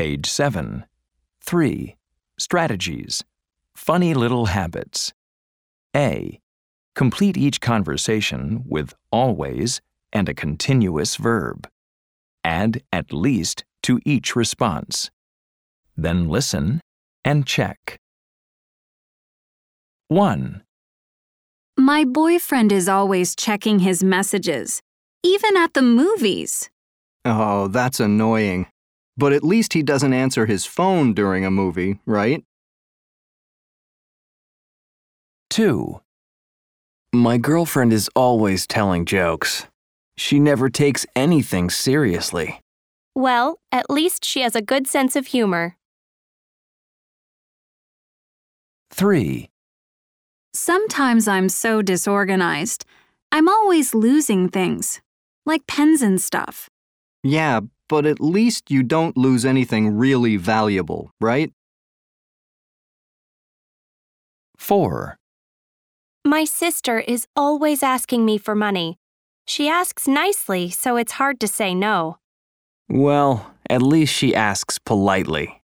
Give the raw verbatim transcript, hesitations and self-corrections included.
Page seven. three. Strategies. Funny little habits. A. Complete each conversation with always and a continuous verb. Add at least to each response. Then listen and check. one. My boyfriend is always checking his messages, even at the movies. Oh, that's annoying. But at least he doesn't answer his phone during a movie, right? two. My girlfriend is always telling jokes. She never takes anything seriously. Well, at least she has a good sense of humor. three. Sometimes I'm so disorganized. I'm always losing things, like pens and stuff. Yeah, but at least you don't lose anything really valuable, right? four. My sister is always asking me for money. She asks nicely, so it's hard to say no. Well, at least she asks politely.